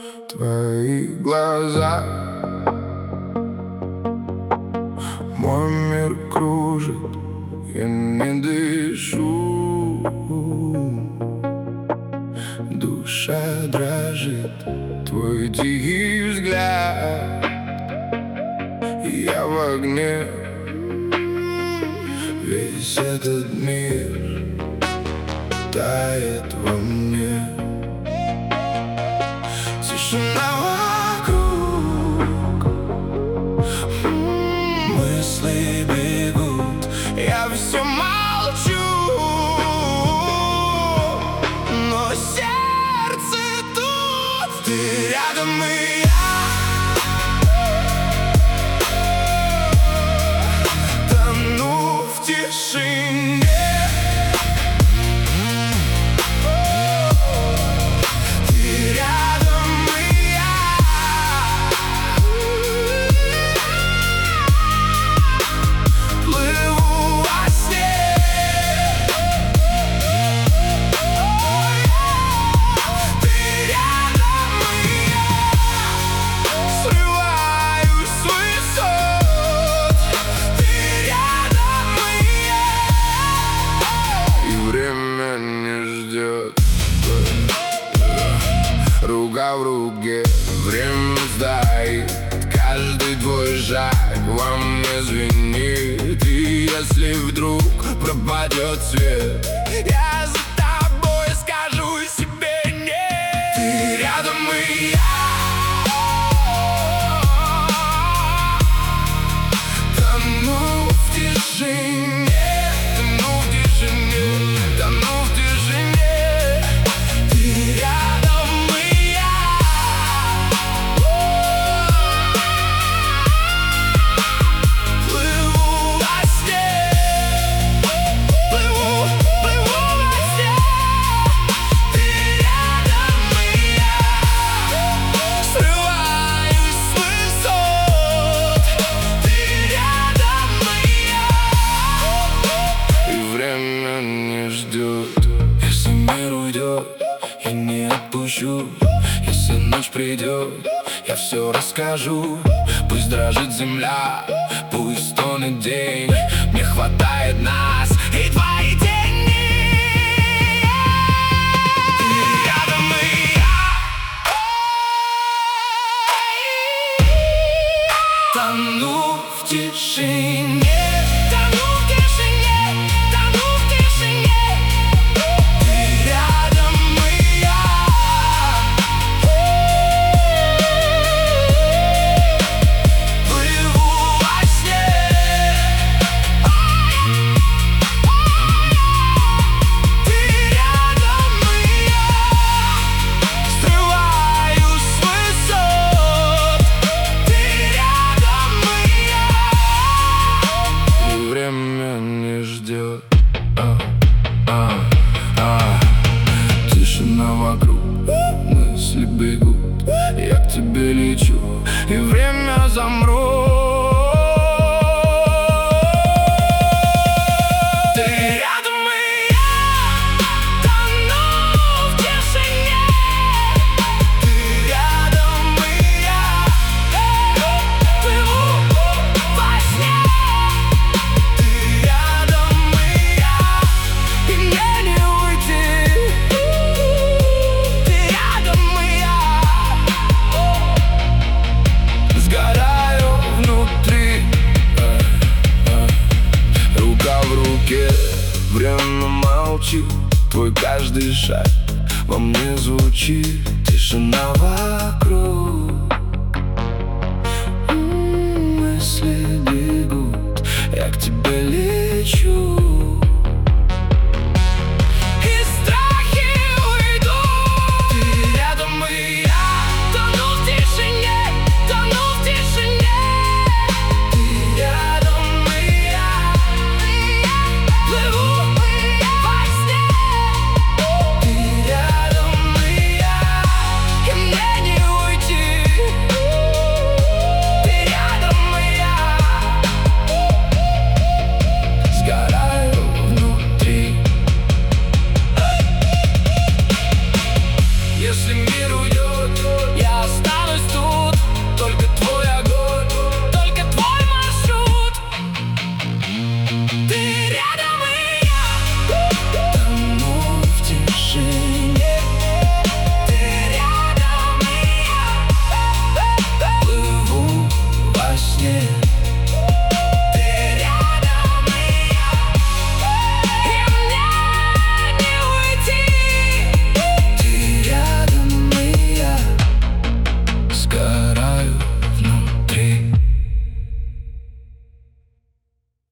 твои глаза. Мой мир кружит, я не дышу. Душа дрожит, твой тихий взгляд. Я в огне, весь этот мир тает во мне. Тишина вокруг, мысли бегут, я все молчу, но сердце тут, ты рядом и я тону в тишине. Рука в руке, время сдает каждый твой шаг во мне звенит. И если вдруг пропадет свет, я за тобой скажу себе нет. Ты рядом и я тону в тишине. Если мир уйдет, я не отпущу. Если ночь придет, я все расскажу. Пусть дрожит земля, пусть стонет день, мне хватает нас и твои тени. Ты рядом и я тону в тишине. Тишина вокруг, мысли бегут, я к тебе лечу, и время замру. Ты рядом и я тону в тишине. Ты рядом и я плыву во сне. Ты рядом и я, и мне не уйти. Ты рядом и я сгораю внутри. Рука в руке, время молчит, твой каждый шаг во мне звучит. Тишина вокруг, мысли бегут, я к тебе лечу. Если мир уйдет, я остаться.